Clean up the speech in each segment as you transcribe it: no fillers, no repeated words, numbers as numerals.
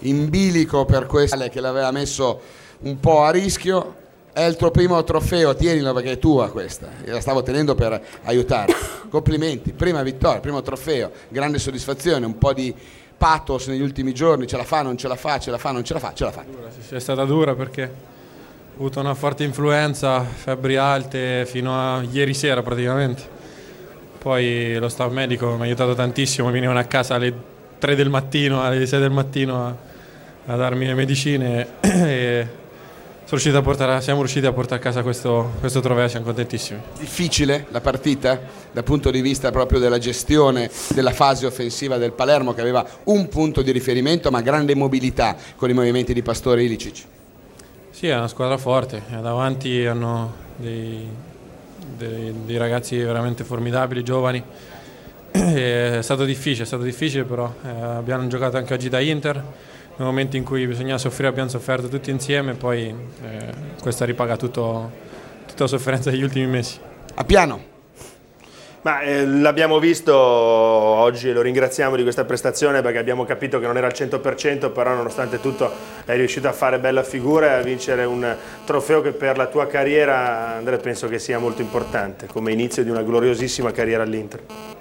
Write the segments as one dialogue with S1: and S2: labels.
S1: in bilico per questa che l'aveva messo un po' a rischio. È il tuo primo trofeo, tienilo perché è tua questa, io la stavo tenendo per aiutarti. Complimenti, prima vittoria, primo trofeo, grande soddisfazione, un po' di pathos negli ultimi giorni, ce la fa, non ce la fa, ce la fa, non ce la fa, ce la fa.
S2: Sì, è stata dura perché ho avuto una forte influenza, febbri alte fino a ieri sera praticamente. Poi lo staff medico mi ha aiutato tantissimo, venivano a casa alle 3 del mattino, alle 6 del mattino a darmi le medicine e siamo riusciti a portare a casa questo trofeo, siamo contentissimi.
S1: Difficile la partita dal punto di vista proprio della gestione della fase offensiva del Palermo, che aveva un punto di riferimento ma grande mobilità con i movimenti di Pastore e Ilicic.
S2: Sì, è una squadra forte, davanti hanno dei ragazzi veramente formidabili, giovani. È stato difficile però abbiamo giocato anche oggi da Inter. Nel momento in cui bisognava soffrire abbiamo sofferto tutti insieme, poi questo ripaga tutta la sofferenza degli ultimi mesi.
S1: A piano.
S3: Ma l'abbiamo visto oggi e lo ringraziamo di questa prestazione perché abbiamo capito che non era al 100%, però nonostante tutto è riuscito a fare bella figura e a vincere un trofeo che per la tua carriera, Andrea, penso che sia molto importante come inizio di una gloriosissima carriera all'Inter.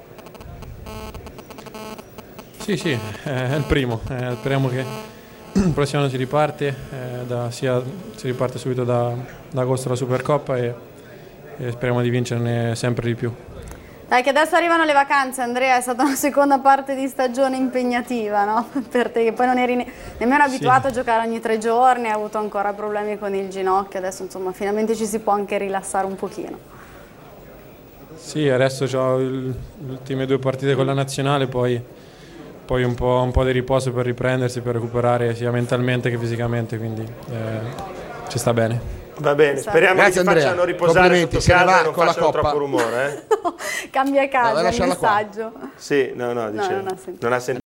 S2: Sì, è il primo, speriamo che il prossimo anno si riparte, si riparte subito da agosto la Supercoppa e speriamo di vincerne sempre di più.
S4: Dai che adesso arrivano le vacanze, Andrea, è stata una seconda parte di stagione impegnativa, no? Per te che poi non eri nemmeno abituato a giocare ogni 3 giorni, hai avuto ancora problemi con il ginocchio, adesso insomma finalmente ci si può anche rilassare un pochino.
S2: Sì, adesso ho le ultime 2 partite con la nazionale, poi un po' di riposo per riprendersi, per recuperare sia mentalmente che fisicamente, quindi ci sta bene.
S3: Va bene, speriamo che ti facciano riposare sotto casa e non facciano troppo rumore.
S4: No, cambia casa, il messaggio.
S3: Sì, no, dice, non ha sentito.